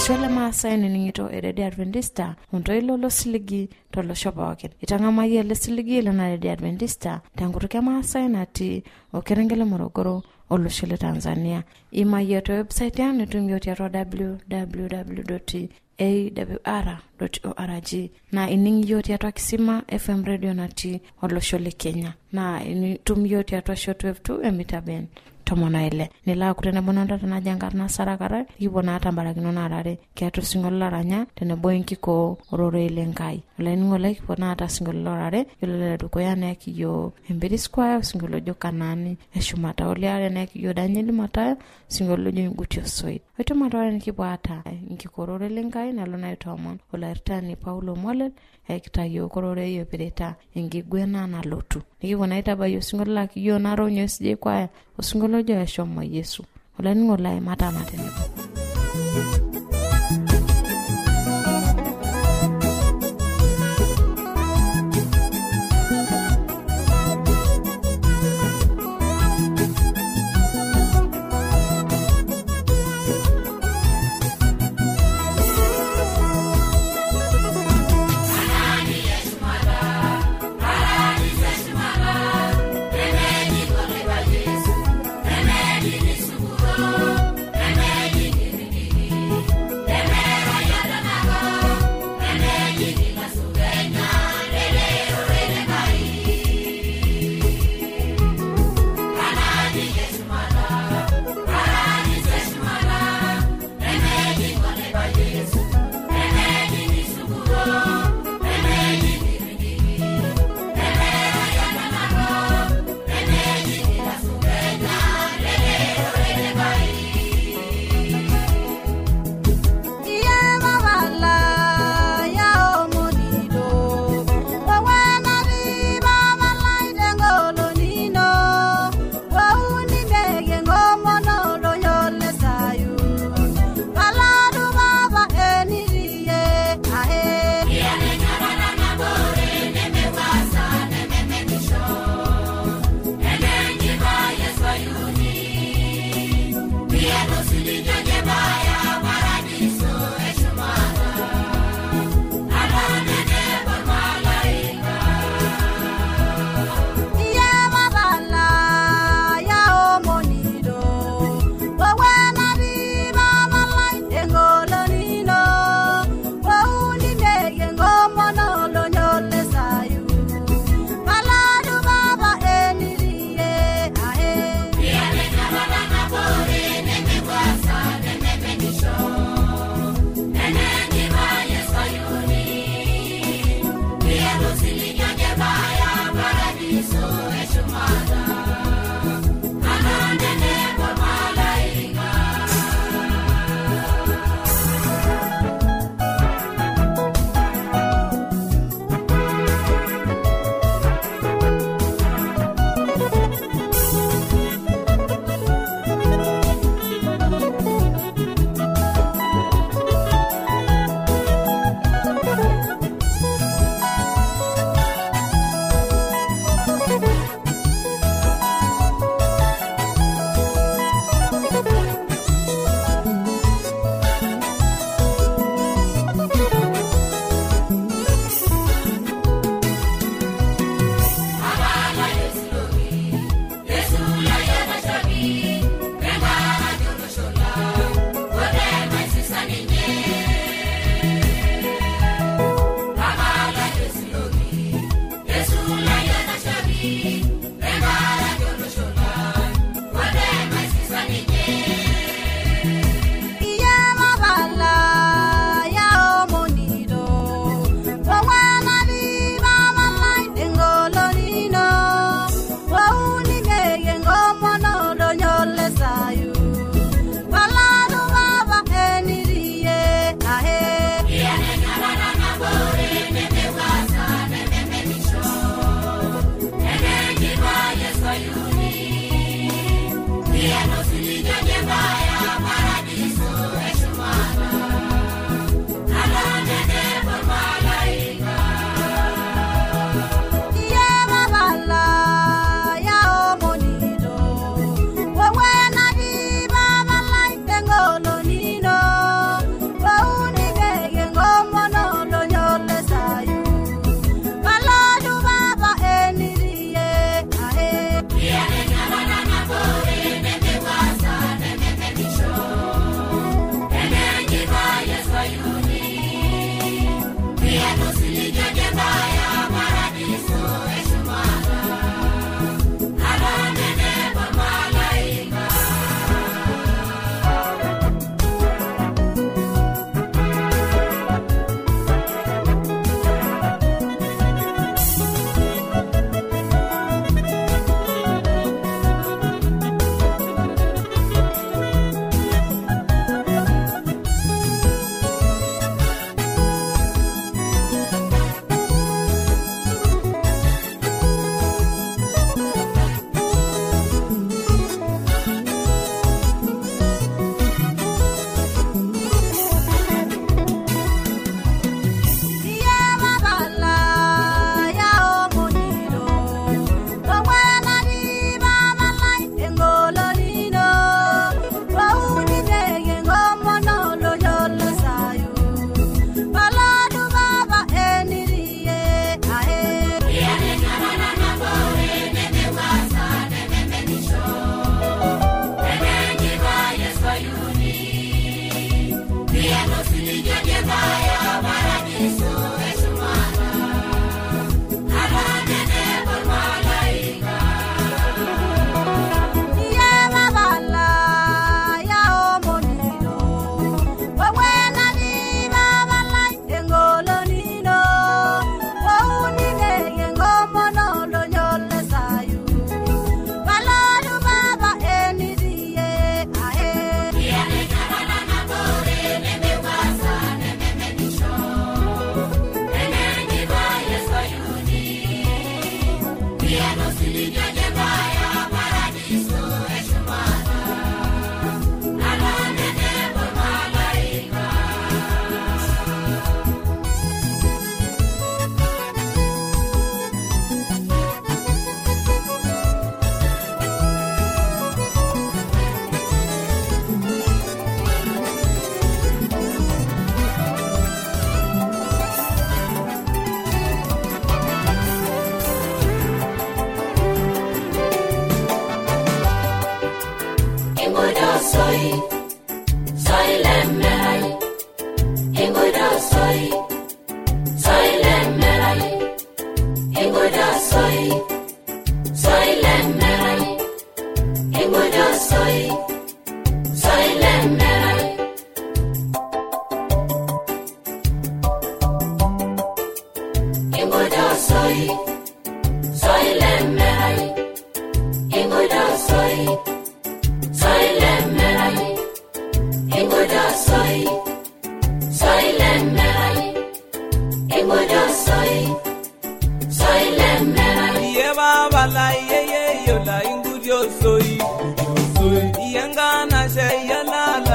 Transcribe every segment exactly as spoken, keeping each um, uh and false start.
olosho Maasai niningito eredi Adventista ontoilo losiligi tolosho pookin. Itang'amayian ele siligi lena eredi Adventista tenkutuk e Maasai natii Okerengele Morogoro olosho le Tanzania. Imayia to website ya nitumio tiatua w w w dot a w r dot org na iningio tiatua Kisima F M radio natii olosho le Kenya na nitumio tiatua shortwave tu emita ben tomona ile nila kutene bononda tana jangarna sarakara ibona tambarakino narare kiatu singola ranya tene boinki ko orore ile ngai ole ngola ibona ata singola rare yole duko yana kiyo embedi square singolo jo kanani eshumata ole are na kiyo danyeli mata singolo jo ngutio soid weto mata ni kibwata ngikorore ile ngai nalona itomon ola irtani Paulo Mwalel ekitayo korore yo pereta ngigwena na lotu nikibona itabayo singola kiyo naro nyesje kwa osingolo jo eshomo Yesu ola ngola mata matene.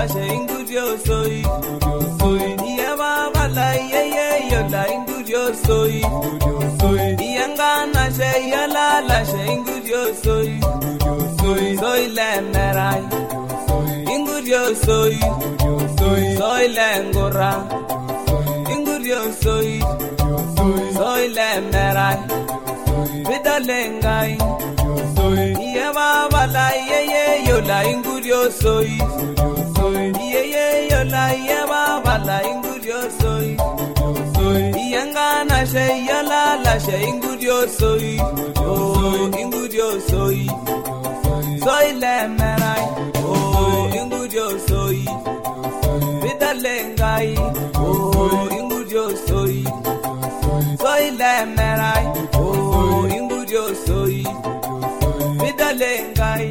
la shengudio soy soy ya baba la ye ye yo la ingudio soy soy yangana she ya la la shengudio soy soy soy la merai ingudio soy soy soy la ngora ingudio soy soy la merai vidalengai ye baba la ye ye yo la ingudio soy soy ye ye yo la ye baba la ingudio soy soy yangana she ya la la she ingudio soy oh ingudio soy soy la merai oh ingudio soy vidalengai oh ingudio soy soy la merai oh ingudio soy vidalengai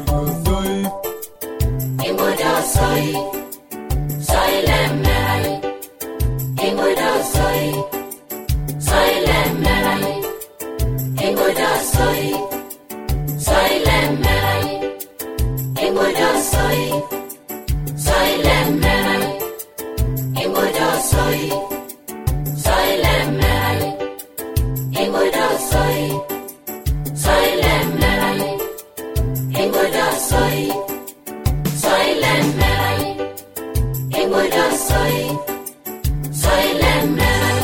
ingudio soy soy la merai ingudio soy soy la merai ingudio soy soy la merai ingudio soy soy la merai ingudio soy soy la merai ingudio soy soy la merai ingudio soy soy la merai ingudio soy soy la merai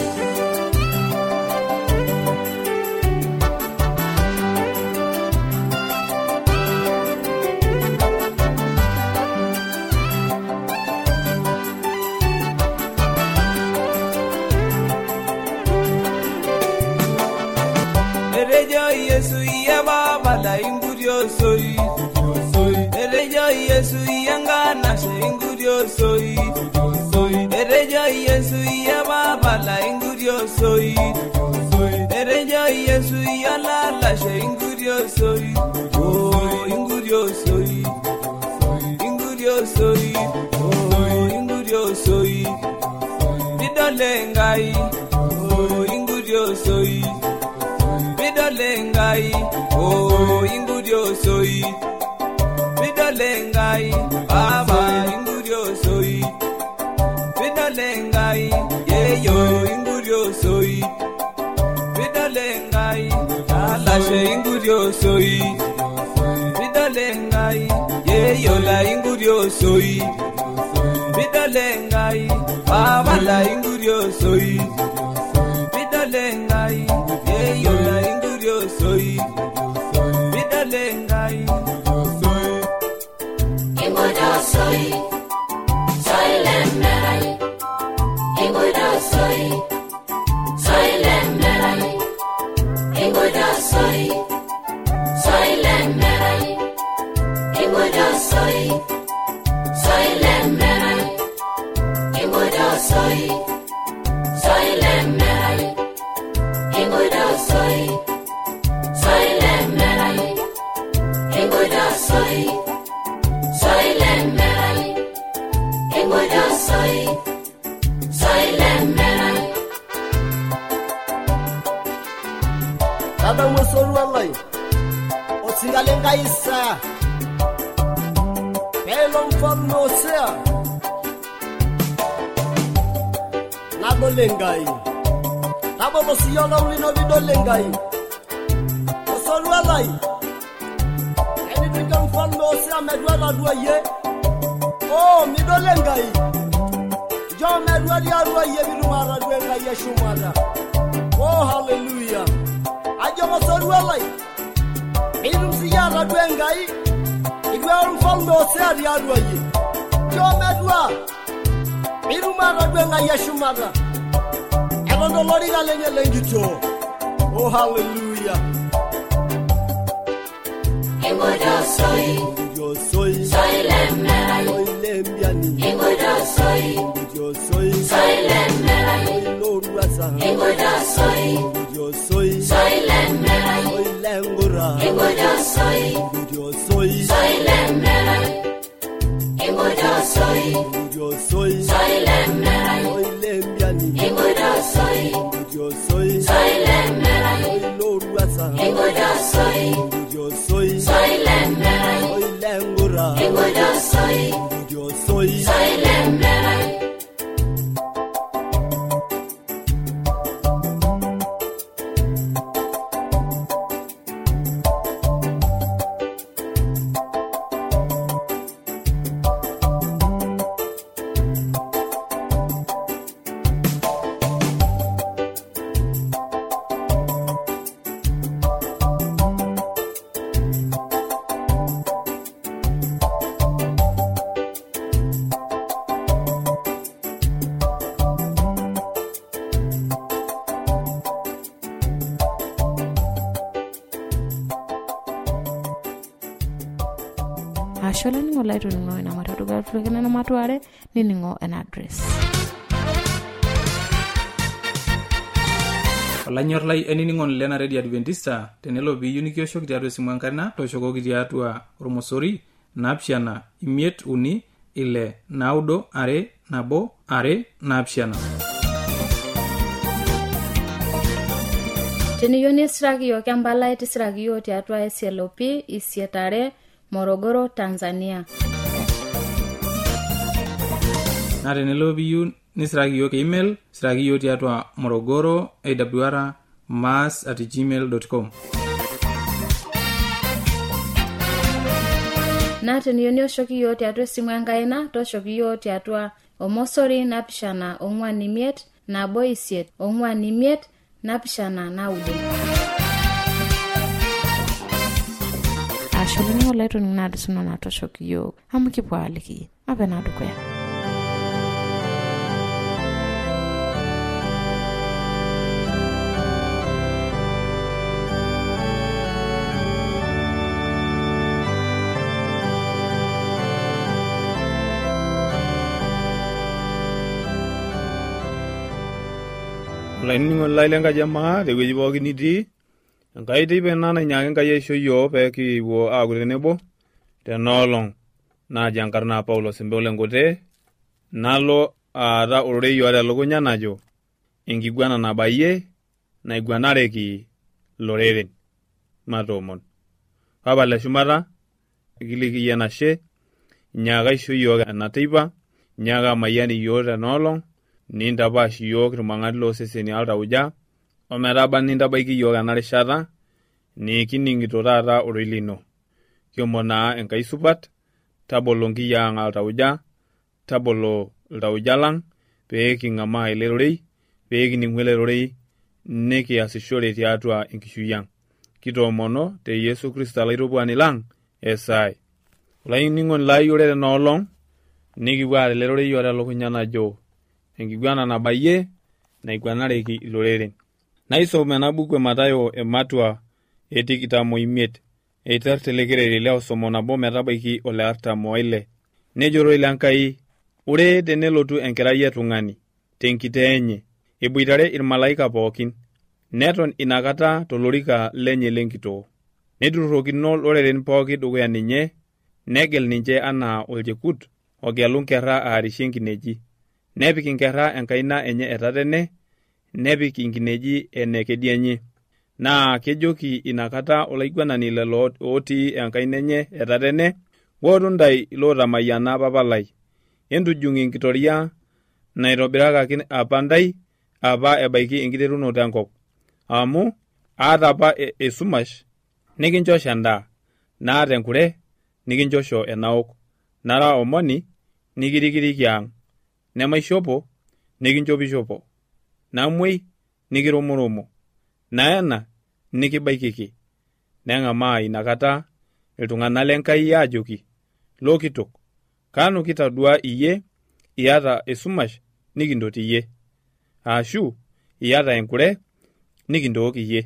Erejo Yesu ya baba la ingudio soy soy Erejo Yesu yangana she ingudio soy soy Erejo Yesu ya baba la ingudio soy soy Erejo Yesu ya la la she ingudio soy oh ingudio soy ingudio soy oh ingudio soy vidalengai oh ingudio soy vidalengai oh ingudio soy vidalengai baba ingudio soy vidalengai yeyo ingudio soy vidalengai la she ingudio soy vidalengai yeyo la ingudio soy vidalengai baba la ingudio soy vidalengai yeyo la ingudio soy vidalengai ingudio soy soy la merai ingudio soy soy la merai ingudio soy soy la merai ingudio soy soy la merai ingudio soy soy la merai ingudio soy soy la merai ingudio soy soy la merai ingudio soy soy la merai Baba musoro wallahi osingalenga isa Pelo mfano sea Nabo lengai Nabo mosiyona ulino vido lengai Musoro wallahi Eni tika mfano sea medwala duaye Oh mido lengai Jo medwali aruaye vidumara duenga yeshumara Oh hallelujah Ajo musoro wallahi Idum siyara duengai Igwe mfano sea diaruaye Jo medwa Idumara duenga yeshumara Evondo lori galenye lengito Oh hallelujah ingudio soy Yo soy soy la merai Soy lembiani ingudio soy Yo soy soy la merai Soy loruasa ingudio soy Yo soy soy la merai Soy lengura ingudio soy Yo soy soy la merai ingudio soy Yo soy soy la merai Soy lembiani ingudio soy Yo soy soy la merai Soy loruasa ingudio soy Yo soy soy la merai Soy lengura ingudio soy Yo soy ashe olainining'oni lai toning'o ina matatuka tulokena matuare nining'o en address. Olanyor lai enining'oni lena Radio Adventista tenelo piiyieu nikioshoki tiatua esimu enkarna tooshokoki tiatua ormosori naapishana imiet uni ile naudo are nabo are naapishana. Teniyieu nisiraki yiok empalai tisiraki yiok tiatua S L O P isietare Morogoro, Tanzania. Na tenelo piiyieu nisiraki yiok email siraki yiok tiatua morogoro a w r mass at gmail dot com. Na teniyieu nioshoki yiok tiatua esimu enkaina tooshoki yiok tiatua omosori napishana ong'uan imiet nabo isiet ong'uan imiet napishana naudo. Ashe olainining'oni lai toning'o adisuna na tooshoki yiok amu kipuo aliki apena dukuya. Olainining'oni lai lenkaji emaa tewueji pookin nitii, enkai teipa ena nainyaaka Enkai aisho yiok pee kipuo aaku tenebo tenoolong' naaji enkarna Paulo Sembole Nkote nalo aata ororei oota elukunya najo enkiguana nabayie naiguanareki loreren matoomon. Papa le shumata kiliki yie enashe inyaaka aisho yiok ena teipa, inyaaka amayian yiok tenoolong' nintapaash yiok irmang'ati looseseni altauja ometaba nintabaiki yiok ena rishata nikining'ito taata oroi lino. Kiomon naa Enkai supat tabolo nkiyia ang' altauja, tabolo iltauja lang pee king'amaa ele rorei, pee kining'u ele rorei nikiasishore tiatua enkishui ang'. Kitoomono te Yesu Kristo olaitopwani lang esai. Olainining'oni lai ore tenoolong' nikipuo aata ele rorei oota elukunya najo enkiguana nabayie naiguanareki iloreren. Naisom ena buku e Matayo ematua etikitam oimiet eiter telekereri le osomo nabo metabaiki ole artam oile. Nejo roi lenkai, ore tenelotu enkerai etung'ani tenkitee enye eboitare irmalaika pookin, neton inakata tolorika lenye lenkitoo. Neturrokino loreren pooki dukuya ninye, negel ninche anaa olchekut ogelu nkerra aarishe nkineji. Nepik inkerra enkaina enye etatene, nepik inkineji ene kedienye. Naa kejoki inakata olaiguanani lelo otii enkaina enye etatene, wotu ndai lootamayiana papalai, entujung' enkitoria naitobirakaki apa ndai apa ebaiki enkiterunoto enkop. Amu aata apa esumash nikinchosho endaa, naata enkure nikinchosho enaok, nara omoni nikirikiriki ang', nemaishopo nikinchopishopo, namwei nikiromoromo, naena nikibaikiki. Neng'amaa inakata iltung'anak lenkai aajoki, Lokitok, kanu kitadua iyie iyata esumash nikindot iyie, ashu iyata enkure nikintook iyie,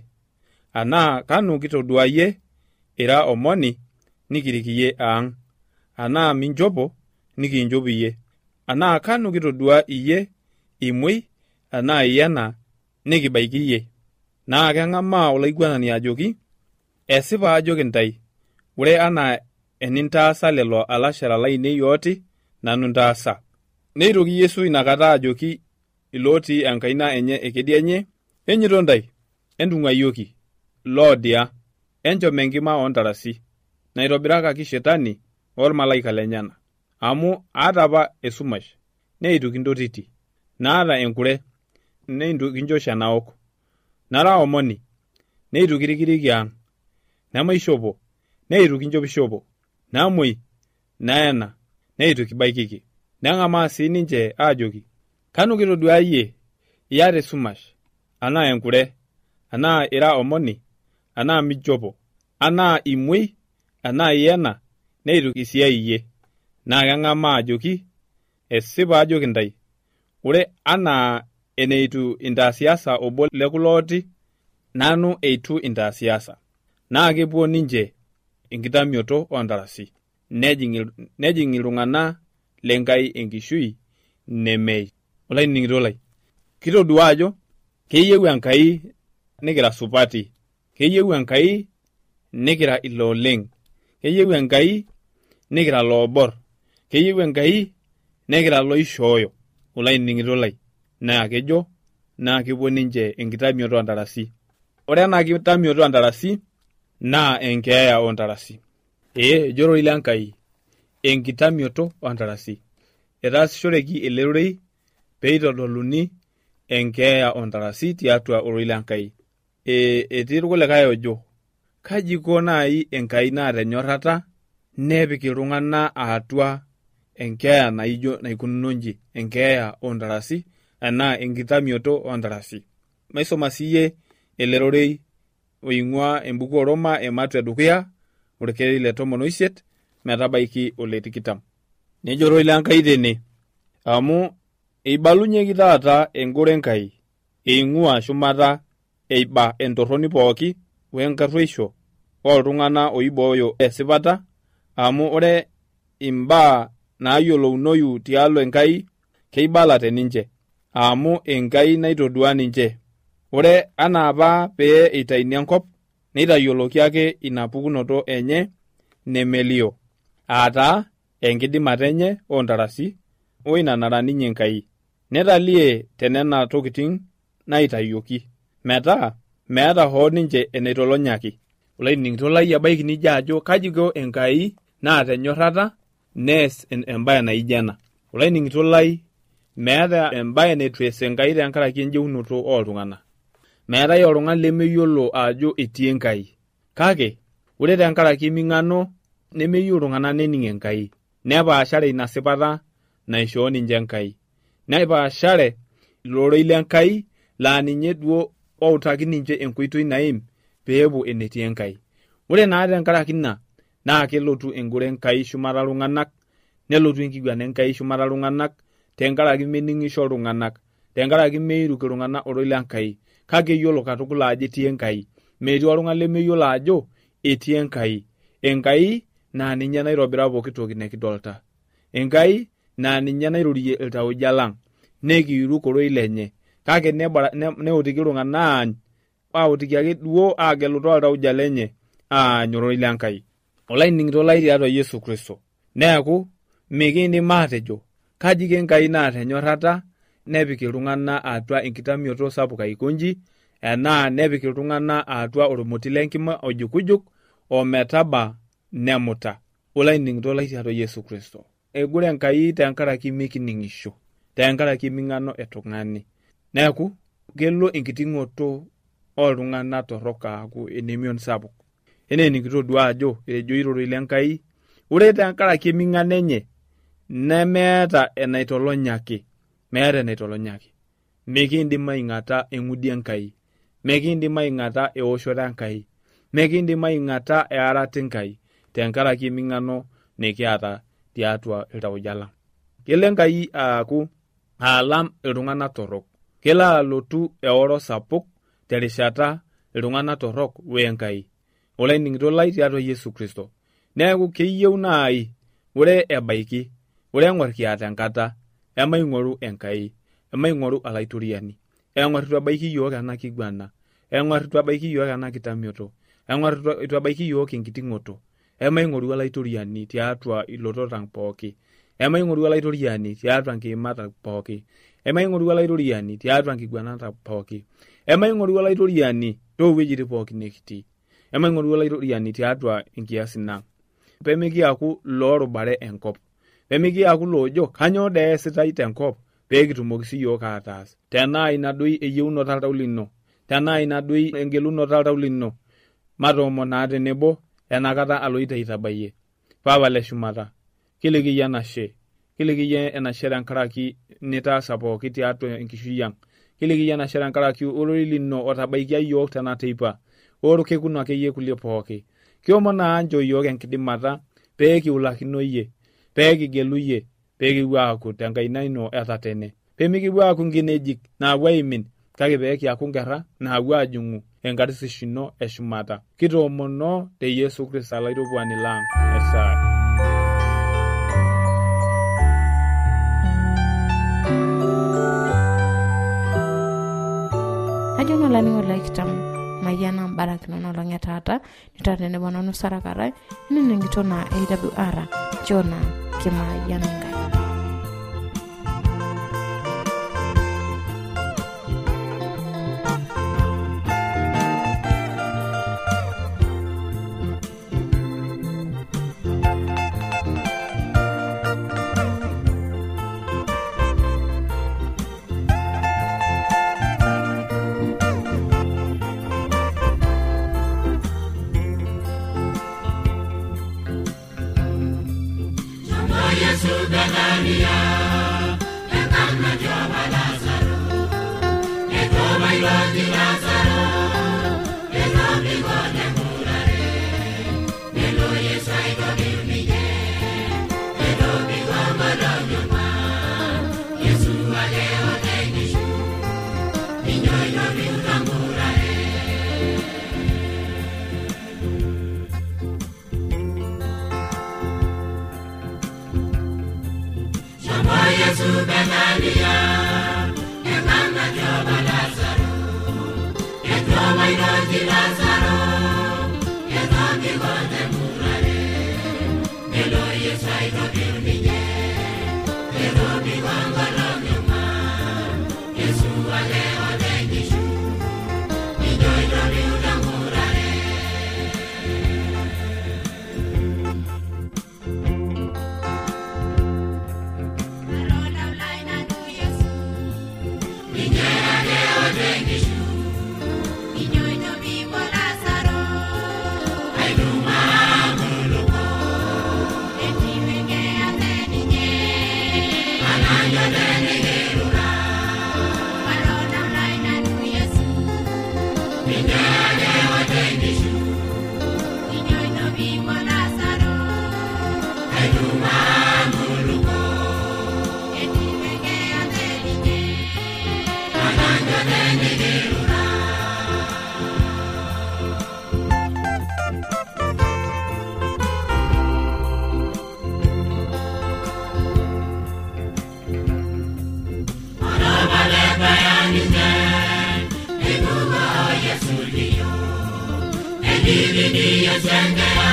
anaa kanu kitodua iyie ira omoni nikirik iyie ang', anaa minchopo nikinchop iyie, anaa kanu kitodua iyie imwei anaa iyena nikibaiki iyie. Naa keng'amaa olaiguanani ajoki, esipa ajoki ntai, ore anaa enintaasa lelo alashara lainei ooti nanu ntaasa. Neitoki Yesu inakata ajoki ilooti enkaina enye ekedienye, enyito ntai, entung'ayioki, loodia, enchom enkima ontarasi, naitobirakaki shetani ormalaika lenyana. Amu aata apa esumash, neitu kintotiti, naata enkure, neitu kinchosho enaok, nara omoni, neitu kirikiriki ang', nemaishopo, neitu kinchopishopo, namwei, naena, neitu kibaikiki. Neng'amaa sii ninche aajoki, kanu kitodua iyie iyata esumash, anaa enkure, anaa ira omoni, anaa minchopo, anaa imwei, anaa iyena, neitu kisiai iyie. Naa keng'amaa ajoki, esipa ajoki ntai, ore anaa eneitu intaasiasa obo lekulooti, nanu eitu intaasiasa. Naa kepuo ninche enkitamioto ontarasi. nejing nejing iltung'anak lenkai enkishui nemei. Olainining'ito lai, kitodua ajo keyieu Enkai nikira supati, keyieu Enkai nikira ilo oleng, keyieu Enkai nikira loobor, keyieu Enkai nikira loishooyo. Olainining'ito lai, naa kejo naa kepuo ninche enkitamioto ontarasi. Ore ena kitamioto ontarasi naa enkeeya ontarasi. Ee ejo roi Enkai enkitamioto ontarasi. Etaasishoreki ele rorei peitodoluni enkeeya ontarasi tiatua ororei Lenkai. E etii irkulikae ojo kaji iko nai Enkai naata enyorrata nepik iltung'anak atua enkeeya naijo naikununo nji, enkeeya ontarasi enaa enkitamioto ontarasi. Maisoma siye ele rorei oing'ua embuku oroma ematua edukuya orkereri le tomon oisiet metabaiki ole tikitam. Nejo roi Lenkai tene amu eibalunyeki taata enkore Enkai eing'ua shumata eiba entorroni pooki wenkarruisho oltung'anak oibooyo esipata, amu ore imbaa naayolounoyu tialo Enkai keibala teninche, amu Enkai naitodua ninche. Ore anaa apa pee eitaini enkop neitayioloki ake ina pukunoto enye nemelio, aataa enkidimata enye ontarasi oinanara ninye Enkai. Netalie tenena tokiting naitayioki metaa meeta hoo ninche enaitolonyaki. Olainining'ito lai abaiki nijo ajo kaji iko Enkai naata enyorrata nees embaye naijo ena. Olainining'ito lai meeta embaye neitu ees Enkai tenkaraki enjeunoto oltung'anak. Meetai oltung'ani lemeyiolo ajo etii Enkai. Kake ore tenkaraki ming'ano nemeyieu iltung'anak nening Enkai. Nepaashare ina sipata naishoo ninche Enkai. Nepaashare ilorei Lenkai laa ninye duo outaki ninche enkoitoi naim peepuo enetii Enkai. Ore naa tenkaraki ina naa kelotu engore Enkai shumata iltung'anak, nelotu enkiguana Enkai shumata iltung'anak tenkaraki mening'isho iltung'anak, tenkaraki meiruk iltung'anak ororei Lenkai. Kake yiolo katukul ajo etii Enkai. Metii oltung'ani lemeyiolo ajo etii Enkai. Enkai naa ninye naitobira pooki toki nekidolta. Enkai naa ninye nairorie iltauja lang, nekiiruk ororei lenye. Kake neutiki iltung'anak aany, autiki ake duo agelutu oltauja lenye aany ororei Lenkai. Olainining'ito lai tiatua Yesu Kristo. Neeku mikiindim aatejo kaji iko Enkai naata enyorrata nepik iltung'anak atua enkitamioto sapuk aikonji, enaa nepik iltung'anak atua ormoti lenkima ojukujuk ometaba nemuta. Olainining'ito lai tiatua Yesu Kristo. Egore Enkai tenkaraki mikining'isho, tenkaraki ming'ano etung'ani. Neeku kelo enkiting'oto oltung'anak torrok aaku enemion sapuk. Eneenikito duo ajo ejo ororei Lenkai ore tenkaraki ming'ano enye nemeeta enaitolonyaki, meeta enaitolonyaki. Mekiindim aing'ata eng'udi Enkai, mekiindim aing'ata eoshoto Enkai, mekiindim aing'ata earata Enkai tenkaraki ming'ano nikiata tiatua iltauja lang. Kelo Enkai aaku aalam iltung'anak torrok, kelo alotu eoro sapuk terishata iltung'anak torrok wenkai. Olainining'ito lai tiatua Yesu Kristo. Neeku keyieu naai ore ebaiki, ore eng'or kiata enkata, emaing'oru Enkai, emaing'oru olaitoriani, eng'or itu ebaiki yiok ena kiguana, eng'or itu ebaiki yiok ena kitamioto, eng'or itu ebaiki yiok enkiting'oto, emaing'oru olaitoriani tiatua ilotot ang' pooki, emaing'oru olaitoriani tiatua nkiimat pooki, emaing'oru olaitoriani tiatua nkiguanat pooki, emaing'oru olaitoriani toowuejitin pooki nekitii, emaing'oru olaitoriani tiatua inkiasin ang'. Peemikiaku loorubare enkop, peemikiaku loojo kanyoo dee eesitai tenkop peekitumoki siyiok ataas. Tenaa ina doi eyieunoto oltau lino, tenaa ina doi engelunoto oltau lino, matoomon naa tenebo enakata aloito aitabayie. Papa le shumata, kiliki yie enashe, kiliki yie enashe tenkaraki nitaasa pooki tiatua enkishui ang', kiliki yie enashe tenkaraki ororei lino otabaikia yiok tena teipa, orkekun akeyie kulie pooki. Kiomon naa nchoo yiok enkidimata peekiulakino yie, peekigelu yie, peekipuo aaku tenkaina ino etatene, peemikipuo aaku nkinejik naapuo aimin, kake peekiaku nkerra naapuo aajing'u enkarsisho ino eshumata. Kitoomono te Yesu Kristo olaitopwani lang' esaa. olani olai kitam mayana barakino no longa tata nitata ne bono nusara karai ini ningitona A W R Jona kima yananga. Divini, yes, and